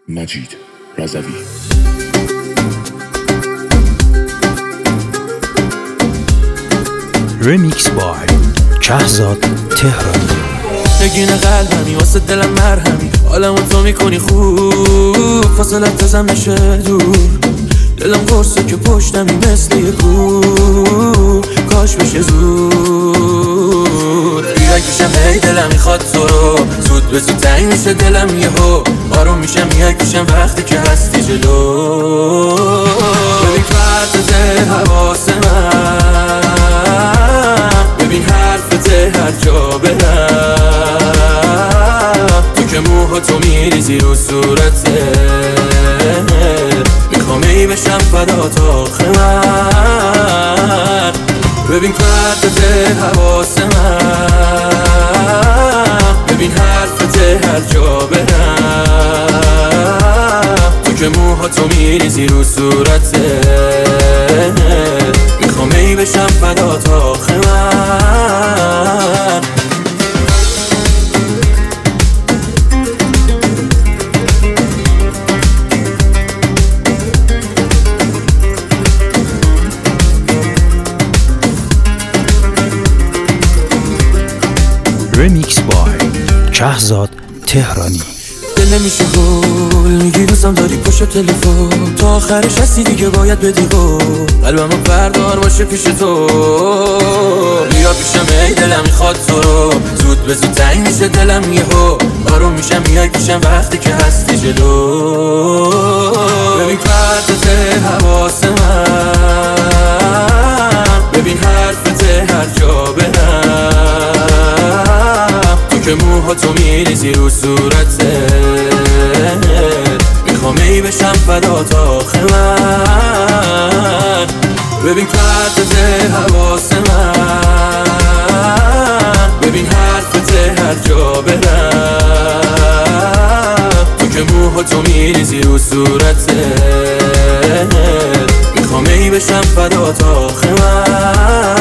مجید رضوی. رمیکس بای شهزاد تهرانی. نگین قلبمی واسه دلم مرهمی، حالمو تو میکنی خوب، فاصلت ازم میشه دور، دلم قرصه که پشتمی مثل یه کوه، کاش بشه زود بیای پیشم، هی دلم میخواد تو رو، زود به زود تنگ میشه دلم یهو، آروم میشم میای پیشم وقتی که هستی جلو. ببین پرتت حواس من، ببین حرفت هر جا برم، تو که موهاتو میریزی رو صورته، میخوام ای بشم فدات آخه من. ببین پرتت حواس من، ببین حرفت هر جا برم، تو که موهاتو میریزی رو صورته، میخوام ای بشم فدات آخه من. رمیکس بای شهزاد تهرانی. دل نمیشه گل میگی دوستم داری پشت تلفن، تا آخرش هستی دیگه باید بدی گل، قلبمو بردار باشه پیش تو، بیا پیشم ای دلم میخواد تو رو، زود به زود تنگ میشه دلم یهو، آروم میشم میای پیشم وقتی که هستی جلو. ببین پرتت حواس من، ببین حرفت هر جا برم، تو که موهاتو میریزی رو صورته، میخوام ای بشم فدات آخه من. ببین پرتت حواس من، ببین حرفت هر جا برم، تو که موهاتو میریزی رو صورته، میخوام ای بشم فدات آخه من.